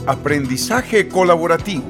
Aprendizaje colaborativo.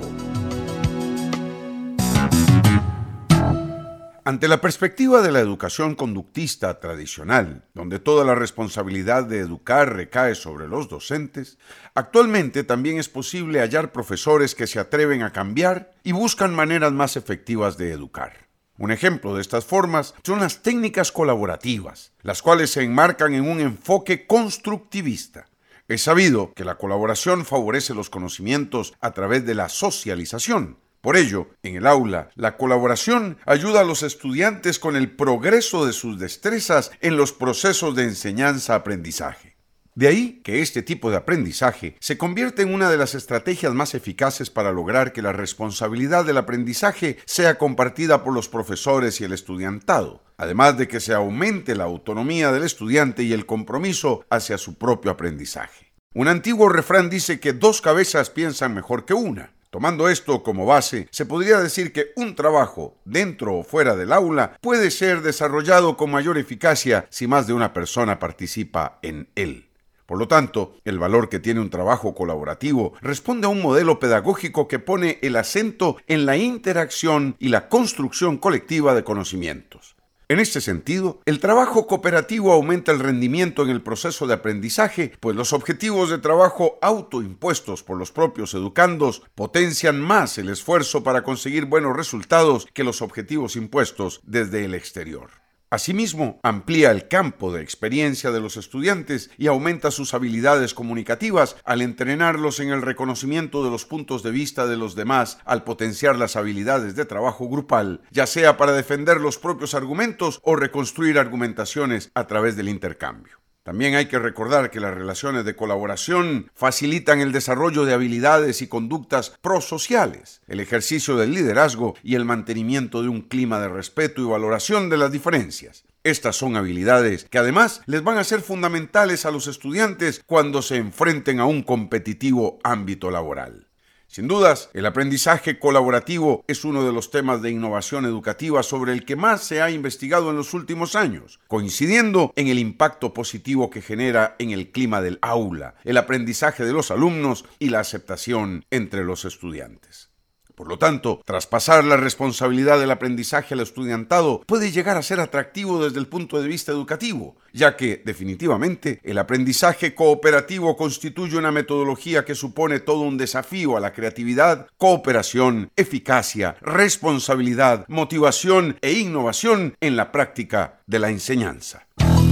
Ante la perspectiva de la educación conductista tradicional, donde toda la responsabilidad de educar recae sobre los docentes, actualmente también es posible hallar profesores que se atreven a cambiar y buscan maneras más efectivas de educar. Un ejemplo de estas formas son las técnicas colaborativas, las cuales se enmarcan en un enfoque constructivista. Es sabido que la colaboración favorece los conocimientos a través de la socialización. Por ello, en el aula, la colaboración ayuda a los estudiantes con el progreso de sus destrezas en los procesos de enseñanza-aprendizaje. De ahí que este tipo de aprendizaje se convierte en una de las estrategias más eficaces para lograr que la responsabilidad del aprendizaje sea compartida por los profesores y el estudiantado, además de que se aumente la autonomía del estudiante y el compromiso hacia su propio aprendizaje. Un antiguo refrán dice que 2 cabezas piensan mejor que una. Tomando esto como base, se podría decir que un trabajo, dentro o fuera del aula, puede ser desarrollado con mayor eficacia si más de una persona participa en él. Por lo tanto, el valor que tiene un trabajo colaborativo responde a un modelo pedagógico que pone el acento en la interacción y la construcción colectiva de conocimientos. En este sentido, el trabajo cooperativo aumenta el rendimiento en el proceso de aprendizaje, pues los objetivos de trabajo autoimpuestos por los propios educandos potencian más el esfuerzo para conseguir buenos resultados que los objetivos impuestos desde el exterior. Asimismo, amplía el campo de experiencia de los estudiantes y aumenta sus habilidades comunicativas al entrenarlos en el reconocimiento de los puntos de vista de los demás, al potenciar las habilidades de trabajo grupal, ya sea para defender los propios argumentos o reconstruir argumentaciones a través del intercambio. También hay que recordar que las relaciones de colaboración facilitan el desarrollo de habilidades y conductas prosociales, el ejercicio del liderazgo y el mantenimiento de un clima de respeto y valoración de las diferencias. Estas son habilidades que además les van a ser fundamentales a los estudiantes cuando se enfrenten a un competitivo ámbito laboral. Sin dudas, el aprendizaje colaborativo es uno de los temas de innovación educativa sobre el que más se ha investigado en los últimos años, coincidiendo en el impacto positivo que genera en el clima del aula, el aprendizaje de los alumnos y la aceptación entre los estudiantes. Por lo tanto, traspasar la responsabilidad del aprendizaje al estudiantado puede llegar a ser atractivo desde el punto de vista educativo, ya que, definitivamente, el aprendizaje cooperativo constituye una metodología que supone todo un desafío a la creatividad, cooperación, eficacia, responsabilidad, motivación e innovación en la práctica de la enseñanza.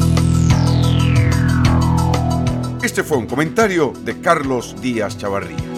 Este fue un comentario de Carlos Díaz Chavarría.